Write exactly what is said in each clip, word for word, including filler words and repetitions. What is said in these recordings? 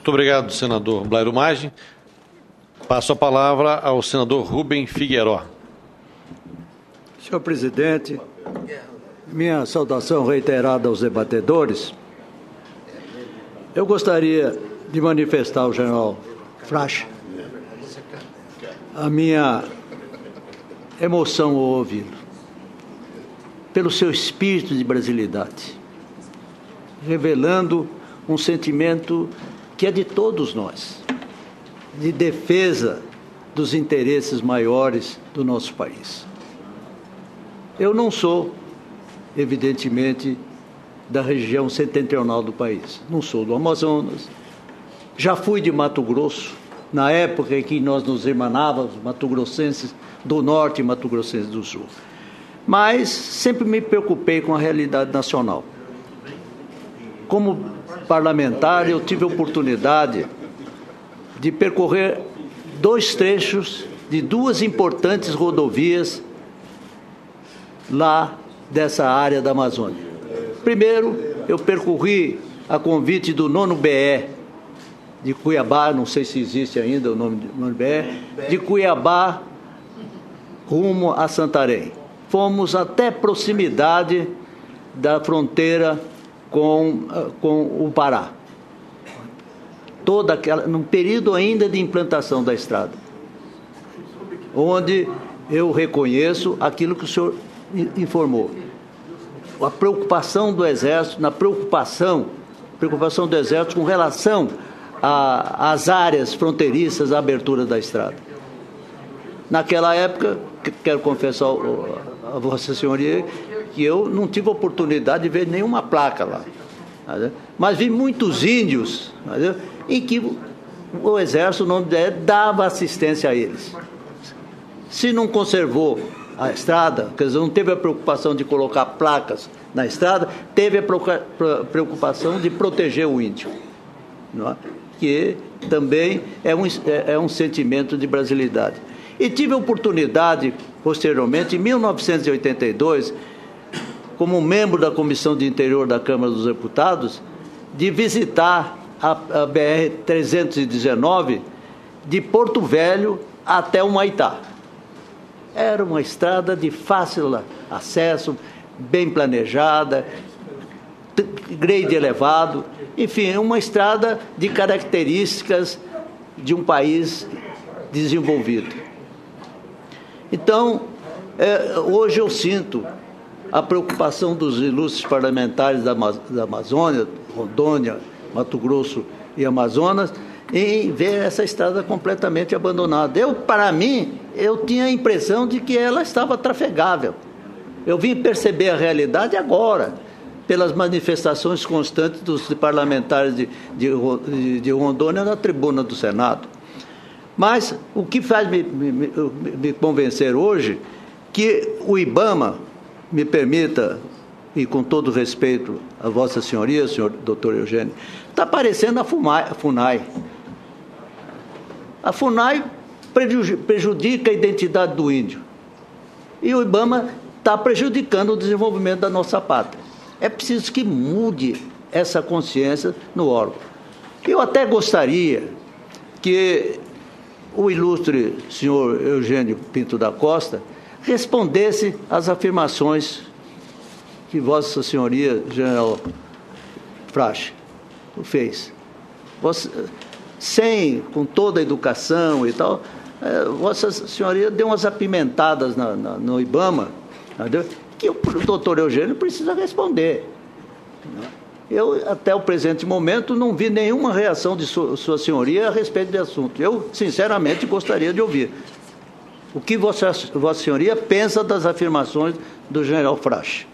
Muito obrigado, senador Blairo Maggi. Passo a palavra ao senador Rubem Figueiró. Senhor presidente, minha saudação reiterada aos debatedores. Eu gostaria de manifestar ao general Frasch a minha emoção ao ouvi-lo, pelo seu espírito de brasilidade, revelando um sentimento que é de todos nós, de defesa dos interesses maiores do nosso país. Eu não sou, evidentemente, da região setentrional do país, não sou do Amazonas, já fui de Mato Grosso, na época em que nós nos irmanávamos, mato-grossenses do norte e mato-grossenses do sul. Mas sempre me preocupei com a realidade nacional. Como parlamentar, eu tive a oportunidade de percorrer dois trechos de duas importantes rodovias lá dessa área da Amazônia. Primeiro, eu percorri a convite do nono B E de Cuiabá, não sei se existe ainda o nome do nono B E, de Cuiabá rumo a Santarém. Fomos até proximidade da fronteira com, com o Pará. Toda aquela, num período ainda de implantação da estrada, onde eu reconheço aquilo que o senhor informou. A preocupação do Exército, na preocupação, preocupação do Exército com relação às áreas fronteiriças, à abertura da estrada. Naquela época, quero confessar a Vossa Senhoria que eu não tive oportunidade de ver nenhuma placa lá. Mas vi muitos índios em que o Exército, o nome dele, dava assistência a eles. Se não conservou a estrada, quer dizer, não teve a preocupação de colocar placas na estrada, teve a preocupação de proteger o índio, não é? Que também é um, é um sentimento de brasilidade. E tive a oportunidade, posteriormente, em mil novecentos e oitenta e dois, como membro da Comissão de Interior da Câmara dos Deputados, de visitar a, a B R trezentos e dezenove de Porto Velho até o Humaitá. Era uma estrada de fácil acesso, bem planejada, grade elevado, enfim, uma estrada de características de um país desenvolvido. Então, é, hoje eu sinto a preocupação dos ilustres parlamentares da, da Amazônia, Rondônia, Mato Grosso e Amazonas, em ver essa estrada completamente abandonada. Eu, para mim, eu tinha a impressão de que ela estava trafegável. Eu vim perceber a realidade agora, pelas manifestações constantes dos parlamentares de, de, de Rondônia na tribuna do Senado. Mas o que faz me, me, me convencer hoje que o IBAMA, me permita, e com todo respeito a Vossa Senhoria, senhor doutor Eugênio, está parecendo a FUNAI. A FUNAI prejudica a identidade do índio. E o IBAMA está prejudicando o desenvolvimento da nossa pátria. É preciso que mude essa consciência no órgão. Eu até gostaria que o ilustre senhor Eugênio Pinto da Costa respondesse às afirmações que Vossa Senhoria, general Frasch, fez. Você, sem, com toda a educação e tal, é, Vossa Senhoria deu umas apimentadas na, na, no IBAMA, entendeu? Que o doutor Eugênio precisa responder. Eu, até o presente momento, não vi nenhuma reação de sua, sua senhoria a respeito do assunto. Eu, sinceramente, gostaria de ouvir. O que Vossa, Vossa Senhoria pensa das afirmações do general Frasch?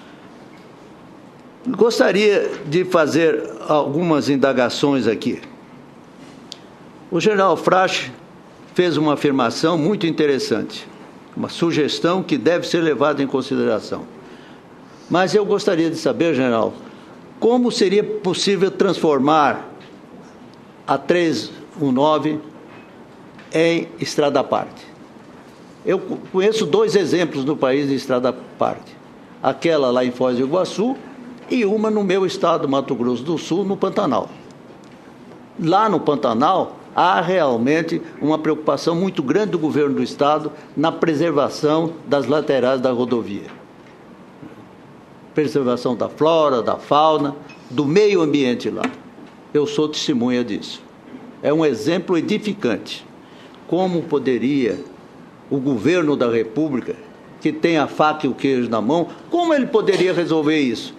Gostaria de fazer algumas indagações aqui. O general Frasch fez uma afirmação muito interessante, uma sugestão que deve ser levada em consideração. Mas eu gostaria de saber, general, como seria possível transformar a trezentos e dezenove em estrada à parte? Eu conheço dois exemplos no país de estrada à parte. Aquela lá em Foz do Iguaçu e uma no meu estado, Mato Grosso do Sul, no Pantanal. lá no Pantanal, há realmente uma preocupação muito grande do governo do Estado na preservação das laterais da rodovia. Preservação da flora, da fauna, do meio ambiente lá. Eu sou testemunha disso. É um exemplo edificante. Como poderia o governo da República, que tem a faca e o queijo na mão, como ele poderia resolver isso?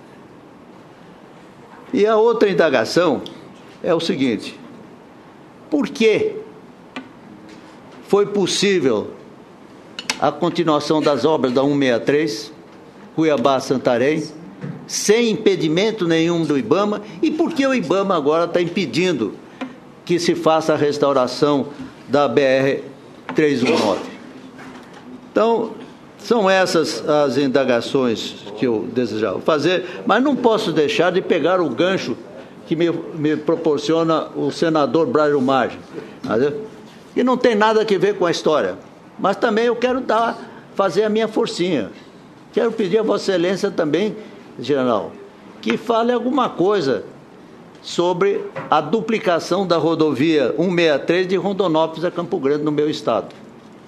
E a outra indagação é o seguinte: por que foi possível a continuação das obras da cento e sessenta e três, Cuiabá-Santarém, sem impedimento nenhum do IBAMA, e por que o IBAMA agora está impedindo que se faça a restauração da B R trezentos e dezenove? Então, são essas as indagações que eu desejava fazer, mas não posso deixar de pegar o gancho que me, me proporciona o senador Brairo Maggi, que não tem nada a ver com a história, mas também eu quero dar, fazer a minha forcinha. Quero pedir a Vossa Excelência também, general, que fale alguma coisa sobre a duplicação da rodovia cento e sessenta e três de Rondonópolis a Campo Grande, no meu estado.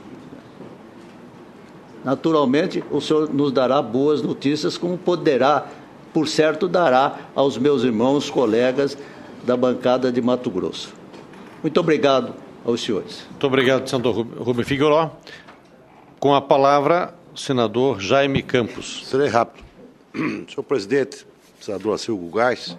Naturalmente, o senhor nos dará boas notícias, como poderá, por certo, dará aos meus irmãos, colegas da bancada de Mato Grosso. Muito obrigado aos senhores. Muito obrigado, senador Rubem Figueiró. Com a palavra, o senador Jaime Campos. Serei rápido. Senhor presidente, senador Acilgo Gás,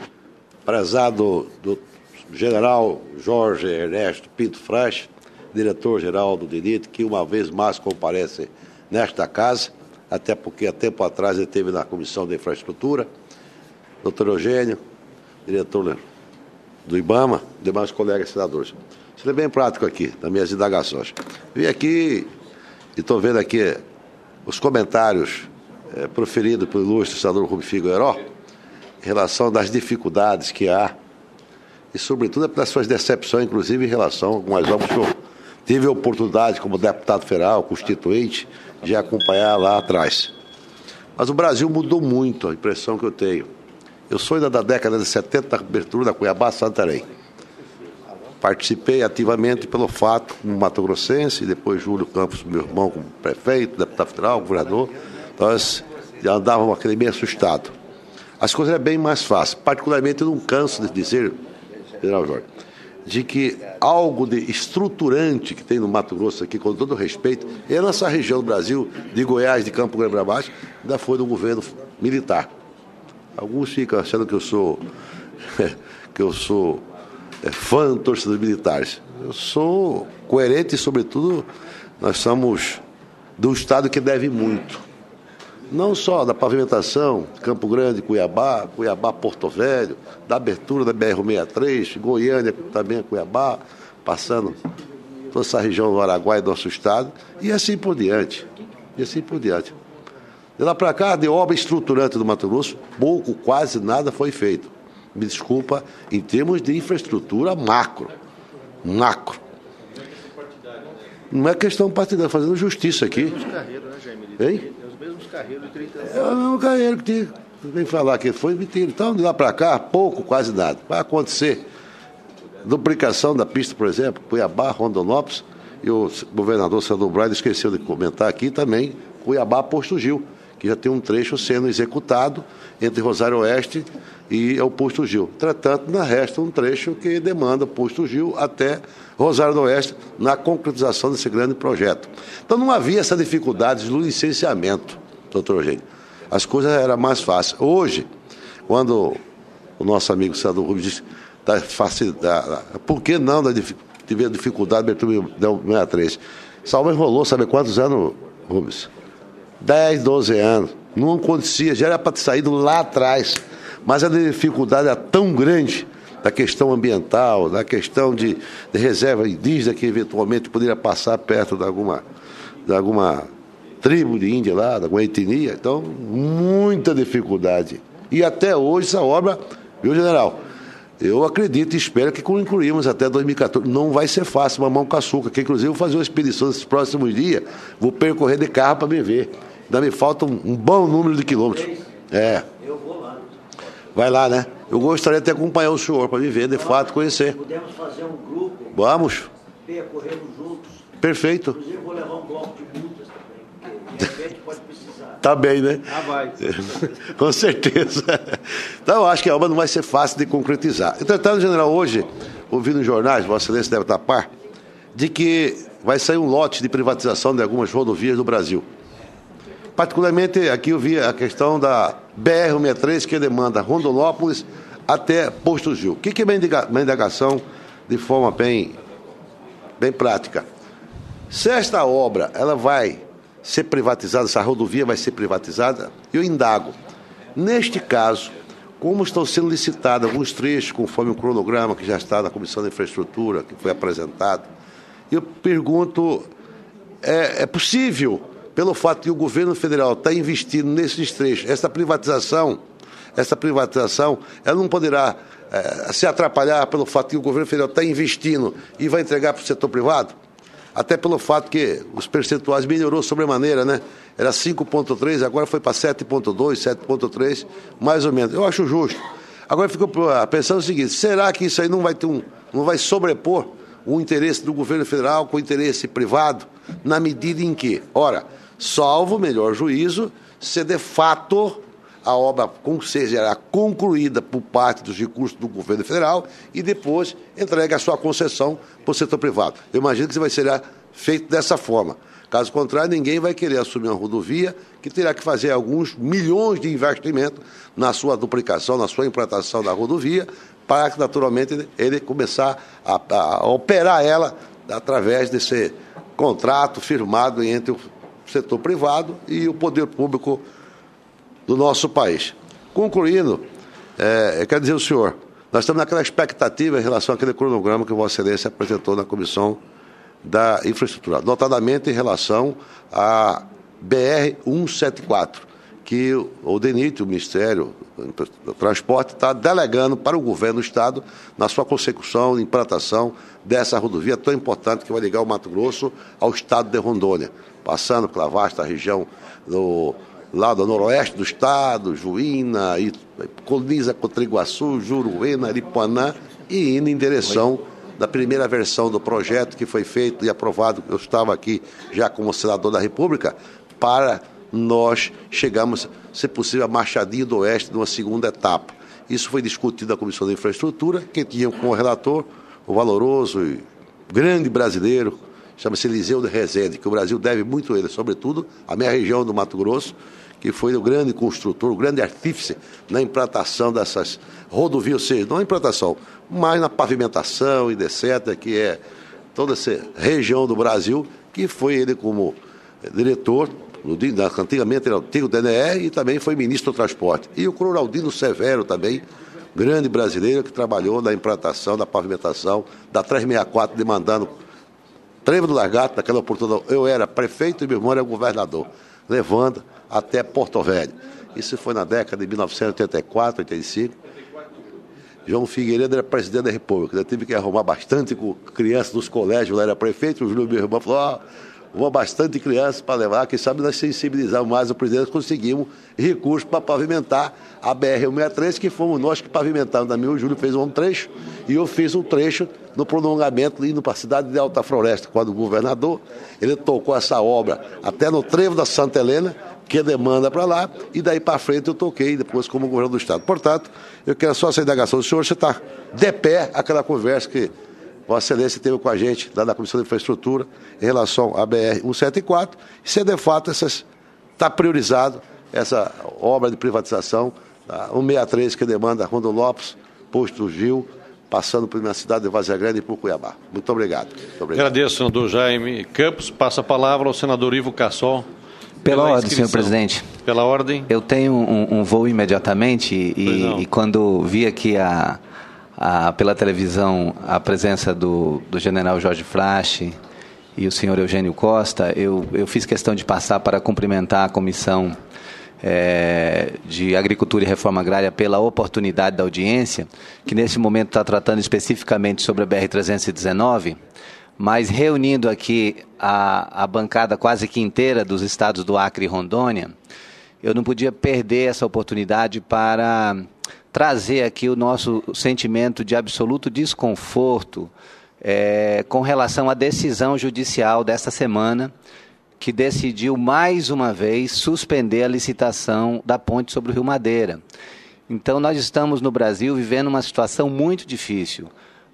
prezado do general Jorge Ernesto Pinto Fraixa, diretor-geral do D I N I T, que uma vez mais comparece nesta casa, até porque há tempo atrás ele esteve na Comissão de Infraestrutura, doutor Eugênio, diretor do IBAMA, demais colegas senadores. Serei bem prático aqui, nas minhas indagações. Vim aqui e estou vendo aqui os comentários é, proferidos pelo ilustre senador Rubem Figueiró em relação das dificuldades que há e, sobretudo, das suas decepções, inclusive em relação a algumas obras que eu tive a oportunidade, como deputado federal, constituinte, de acompanhar lá atrás. Mas o Brasil mudou muito, a impressão que eu tenho. Eu sou ainda da década de setenta, da abertura da Cuiabá-Santarém. Participei ativamente pelo fato, como mato-grossense, e depois Júlio Campos, meu irmão, como prefeito, deputado federal, governador. Nós andávamos aquele meio assustado. As coisas eram bem mais fáceis. Particularmente, eu não canso de dizer, general Jorge, de que algo de estruturante que tem no Mato Grosso aqui, com todo respeito, e nessa região do Brasil, de Goiás, de Campo Grande para baixo, ainda foi do governo militar. Alguns ficam achando que eu sou que eu sou é, fã de torcedores militares. Eu sou coerente e, sobretudo, nós somos de um estado que deve muito. Não só da pavimentação, Campo Grande, Cuiabá, Cuiabá, Porto Velho, da abertura da B R cento e sessenta e três, Goiânia, também Cuiabá, passando toda essa região do Araguaia, do nosso estado, e assim por diante. E assim por diante. De lá para cá, de obra estruturante do Mato Grosso, pouco, quase nada foi feito. Me desculpa, em termos de infraestrutura macro. Macro. Não é questão partidária, fazendo justiça aqui. Hein? Carreiro, trinta anos. É o mesmo carreiro que vem falar que foi mentira. Então, de lá para cá, pouco, quase nada. Vai acontecer duplicação da pista, por exemplo, Cuiabá, Rondonópolis, e o governador Sandro Braida esqueceu de comentar aqui também, Cuiabá, Posto Gil, que já tem um trecho sendo executado entre Rosário Oeste e o Posto Gil. Entretanto, na resta um trecho que demanda Posto Gil até Rosário do Oeste na concretização desse grande projeto. Então, não havia essa dificuldade no licenciamento, doutor Eugênio. As coisas eram mais fáceis. Hoje, quando o nosso amigo senador Rubens disse da facilidade, por que não tiver dificuldade da abertura da sessenta e três? Salva enrolou, sabe quantos anos, Rubens? dez, doze anos. Não acontecia, já era para ter saído lá atrás. Mas a dificuldade era tão grande da questão ambiental, da questão de, de reserva indígena que eventualmente poderia passar perto de alguma, de alguma tribo de índia lá, da alguma etnia. Então, muita dificuldade. E até hoje essa obra, viu, general? Eu acredito e espero que concluímos até dois mil e quatorze. Não vai ser fácil, mamão com açúcar, que inclusive eu vou fazer uma expedição nesses próximos dias, vou percorrer de carro para me ver. Ainda me falta um, um bom número de quilômetros. É. Eu vou lá. Vai lá, né? Eu gostaria de acompanhar o senhor para me ver, de fato, conhecer. Podemos fazer um grupo. Vamos. Percorrermos juntos. Perfeito. Inclusive, vou levar um bloco de multas também, porque de repente pode precisar. Tá bem, né? Ah, vai. Com certeza. Então, eu acho que a obra não vai ser fácil de concretizar. Entretanto, general, hoje, ouvindo nos jornais, Vossa Excelência deve estar a par, de que vai sair um lote de privatização de algumas rodovias do Brasil. Particularmente, aqui eu vi a questão da B R cento e sessenta e três, que demanda Rondonópolis até Posto Gil. O que é uma indagação de forma bem, bem prática? Se esta obra ela vai ser privatizada, essa rodovia vai ser privatizada, eu indago. Neste caso, como estão sendo licitados alguns trechos, conforme o cronograma que já está na Comissão de Infraestrutura, que foi apresentado, eu pergunto, é, é possível, pelo fato de o governo federal estar investindo nesses trechos, essa privatização, essa privatização, ela não poderá é, se atrapalhar pelo fato de o governo federal estar investindo e vai entregar para o setor privado? Até pelo fato que os percentuais melhorou sobremaneira, né? Era cinco vírgula três, agora foi para sete vírgula dois, sete vírgula três, mais ou menos. Eu acho justo. Agora eu fico pensando o seguinte, será que isso aí não vai ter um, não vai sobrepor o interesse do governo federal com o interesse privado, na medida em que, ora, salvo o melhor juízo, se de fato a obra seja concluída por parte dos recursos do governo federal e depois entregue a sua concessão para o setor privado. Eu imagino que isso vai ser feito dessa forma. Caso contrário, ninguém vai querer assumir uma rodovia que terá que fazer alguns milhões de investimento na sua duplicação, na sua implantação da rodovia, para que, naturalmente, ele começar a, a operar ela através desse contrato firmado entre o setor privado e o poder público do nosso país. Concluindo, é, eu quero dizer ao senhor, nós estamos naquela expectativa em relação àquele cronograma que Vossa Excelência apresentou na Comissão da Infraestrutura, notadamente em relação à B R cento e setenta e quatro, que o DENIT, o Ministério do Transporte, está delegando para o governo do Estado na sua consecução e implantação dessa rodovia tão importante que vai ligar o Mato Grosso ao Estado de Rondônia, passando pela vasta região do lado noroeste do estado, Juína, e coliniza com Triguaçu, Juruena, Aripuanã, e indo em direção da primeira versão do projeto que foi feito e aprovado, eu estava aqui já como senador da República, para nós chegarmos, se possível, a Machadinho do Oeste numa segunda etapa. Isso foi discutido na Comissão de Infraestrutura, que tinha como relator o valoroso e grande brasileiro, chama-se Eliseu de Rezende, que o Brasil deve muito a ele, sobretudo a minha região do Mato Grosso, que foi o grande construtor, o grande artífice na implantação dessas rodovias, ou seja, não na implantação, mas na pavimentação e etcétera, que é toda essa região do Brasil, que foi ele como diretor, no, antigamente era o antigo D N E, e também foi ministro do Transporte. E o Cloraldino Severo também, grande brasileiro, que trabalhou na implantação, da pavimentação, da trezentos e sessenta e quatro, demandando Trevo do Lagarto, naquela oportunidade, eu era prefeito e meu irmão era governador, levando até Porto Velho. Isso foi na década de mil novecentos e oitenta e quatro, oitenta e cinco. João Figueiredo era presidente da República. Eu tive que arrumar bastante com crianças dos colégios, lá era prefeito, o Júlio, meu irmão, falou, ó, oh, vou bastante crianças para levar, quem sabe nós sensibilizamos mais o presidente, conseguimos recursos para pavimentar a B R cento e sessenta e três, que fomos nós que pavimentamos também. O Júlio fez um trecho e eu fiz um trecho no prolongamento indo para a cidade de Alta Floresta. Quando o governador, ele tocou essa obra até no trevo da Santa Helena, que demanda para lá, e daí para frente eu toquei depois como governador do Estado. Portanto, eu quero só essa indagação do senhor, você está de pé aquela conversa que Vossa Excelência teve com a gente lá na Comissão de Infraestrutura em relação à B R cento e setenta e quatro, e se de fato está priorizado essa obra de privatização, a cento e sessenta e três, que demanda Rondonópolis, Posto Gil, passando por minha cidade de Várzea Grande e por Cuiabá. Muito obrigado. Muito obrigado. Agradeço, senador Jaime Campos. Passa a palavra ao senador Ivo Cassol. Pela, pela ordem, senhor presidente. Pela ordem. Eu tenho um, um voo imediatamente e, e quando vi aqui a, a, pela televisão a presença do, do general Jorge Frasch e o senhor Eugênio Costa, eu, eu fiz questão de passar para cumprimentar a comissão é, de Agricultura e Reforma Agrária pela oportunidade da audiência, que nesse momento está tratando especificamente sobre a B R trezentos e dezenove, mas reunindo aqui a, a bancada quase que inteira dos estados do Acre e Rondônia, eu não podia perder essa oportunidade para trazer aqui o nosso sentimento de absoluto desconforto é, com relação à decisão judicial desta semana, que decidiu mais uma vez suspender a licitação da ponte sobre o Rio Madeira. Então, nós estamos no Brasil vivendo uma situação muito difícil,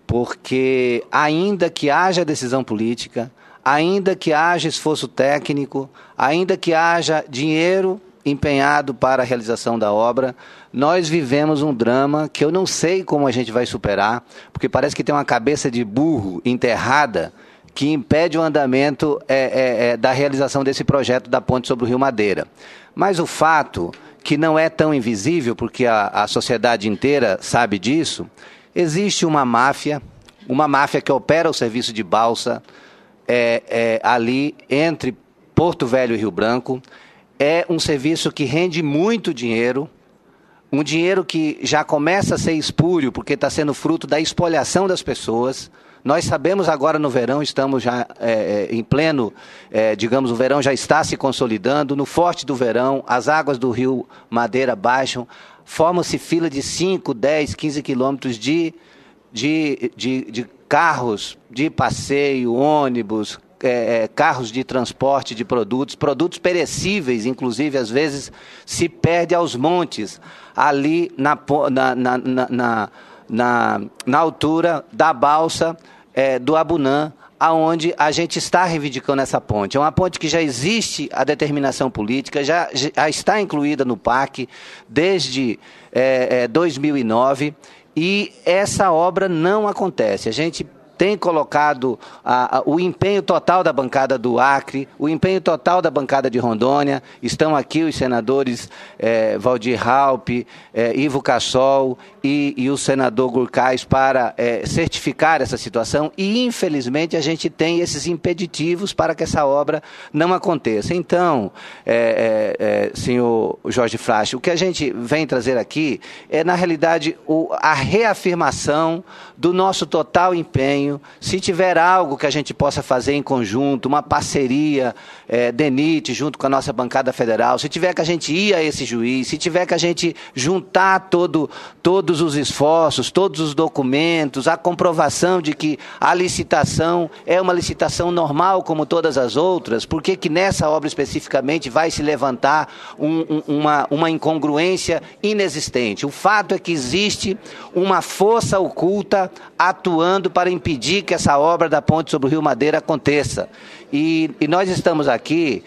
porque ainda que haja decisão política, ainda que haja esforço técnico, ainda que haja dinheiro empenhado para a realização da obra, nós vivemos um drama que eu não sei como a gente vai superar, porque parece que tem uma cabeça de burro enterrada que impede o andamento é, é, é, da realização desse projeto da ponte sobre o Rio Madeira. Mas o fato, que não é tão invisível, porque a, a sociedade inteira sabe disso, existe uma máfia, uma máfia que opera o serviço de balsa é, é, ali entre Porto Velho e Rio Branco. É um serviço que rende muito dinheiro, um dinheiro que já começa a ser espúrio, porque está sendo fruto da espoliação das pessoas. Nós sabemos agora no verão, estamos já é, em pleno, é, digamos, o verão já está se consolidando. No forte do verão, as águas do Rio Madeira baixam, formam-se fila de cinco, dez, quinze quilômetros de, de, de, de carros de passeio, ônibus, é, carros de transporte de produtos, produtos perecíveis, inclusive, às vezes, se perde aos montes, ali na, na, na, na, na Na, na altura da balsa é, do Abunã, aonde a gente está reivindicando essa ponte. É uma ponte que já existe a determinação política, já, já está incluída no P A C desde é, é, dois mil e nove, e essa obra não acontece. A gente tem colocado a, a, o empenho total da bancada do Acre, o empenho total da bancada de Rondônia. Estão aqui os senadores é, Valdir Raupp, é, Ivo Cassol e, e o senador Gurkais para é, certificar essa situação, e infelizmente a gente tem esses impeditivos para que essa obra não aconteça. Então, é, é, é, senhor Jorge Frasch, o que a gente vem trazer aqui é, na realidade, o, a reafirmação do nosso total empenho. Se tiver algo que a gente possa fazer em conjunto, uma parceria, é, DENIT, junto com a nossa bancada federal, se tiver que a gente ir a esse juiz, se tiver que a gente juntar todo, todos os esforços, todos os documentos, a comprovação de que a licitação é uma licitação normal como todas as outras, por que que nessa obra especificamente vai se levantar um, um, uma, uma incongruência inexistente? O fato é que existe uma força oculta atuando para impedir que essa obra da ponte sobre o Rio Madeira aconteça. E, e nós estamos aqui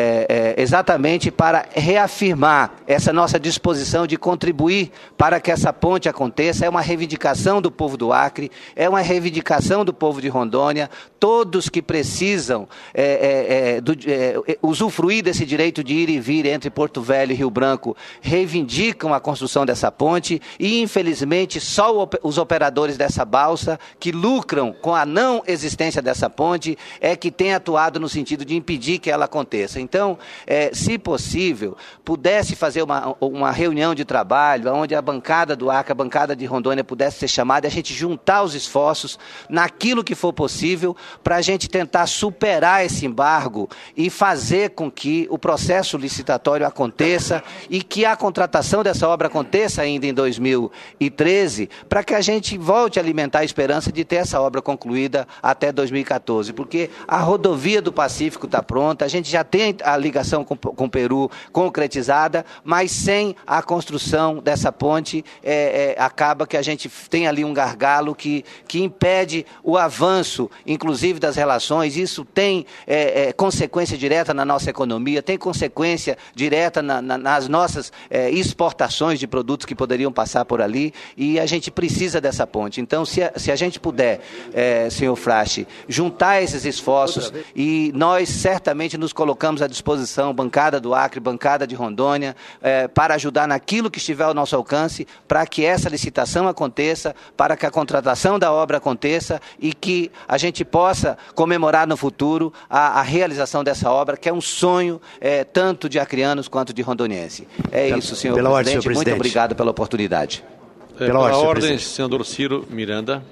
é, é, exatamente para reafirmar essa nossa disposição de contribuir para que essa ponte aconteça. É uma reivindicação do povo do Acre, é uma reivindicação do povo de Rondônia, todos que precisam é, é, é, do, é, usufruir desse direito de ir e vir entre Porto Velho e Rio Branco reivindicam a construção dessa ponte, e infelizmente só os operadores dessa balsa que lucram com a não existência dessa ponte é que têm atuado no sentido de impedir que ela aconteça. Então, é, se possível, pudesse fazer uma, uma reunião de trabalho, onde a bancada do Acre, a bancada de Rondônia pudesse ser chamada, e a gente juntar os esforços naquilo que for possível, para a gente tentar superar esse embargo e fazer com que o processo licitatório aconteça e que a contratação dessa obra aconteça ainda em dois mil e treze, para que a gente volte a alimentar a esperança de ter essa obra concluída até dois mil e quatorze, porque a rodovia do Pacífico está pronta, a gente já tem a ligação com, com o Peru concretizada, mas sem a construção dessa ponte, é, é, acaba que a gente tem ali um gargalo que, que impede o avanço, inclusive das relações. Isso tem é, é, consequência direta na nossa economia, tem consequência direta na, na, nas nossas é, exportações de produtos que poderiam passar por ali, e a gente precisa dessa ponte. Então, se a, se a gente puder, é, senhor Frasch, juntar esses esforços, e nós certamente nos colocamos à disposição, bancada do Acre, bancada de Rondônia, eh, para ajudar naquilo que estiver ao nosso alcance, para que essa licitação aconteça, para que a contratação da obra aconteça e que a gente possa comemorar no futuro a, a realização dessa obra, que é um sonho eh, tanto de acreanos quanto de rondoniense. É isso, senhor pela presidente. ordem, senhor presidente. Muito obrigado pela oportunidade. É, pela, pela ordem, senador Ciro Miranda.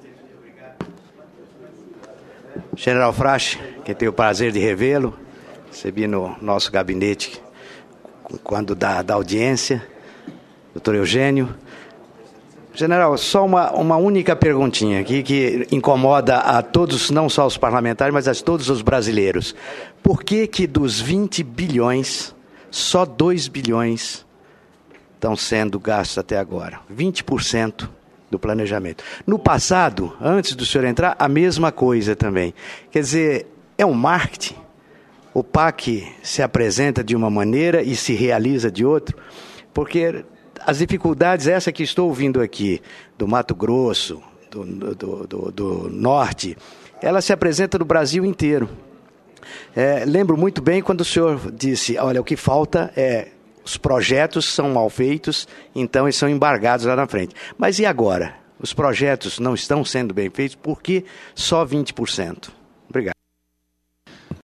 General Frasch, que tenho o prazer de revê-lo, recebi no nosso gabinete quando da, da audiência, doutor Eugênio, General, só uma, uma única perguntinha aqui que incomoda a todos, não só os parlamentares, mas a todos os brasileiros. Por que que dos vinte bilhões, só dois bilhões estão sendo gastos até agora? vinte por cento do planejamento. No passado, antes do senhor entrar, a mesma coisa também. Quer dizer, é um marketing. O P A C se apresenta de uma maneira e se realiza de outra, porque as dificuldades, essa que estou ouvindo aqui, do Mato Grosso, do, do, do, do Norte, ela se apresenta no Brasil inteiro. É, lembro muito bem quando o senhor disse, olha, o que falta é, os projetos são mal feitos, então eles são embargados lá na frente. Mas e agora? Os projetos não estão sendo bem feitos, por que só vinte por cento?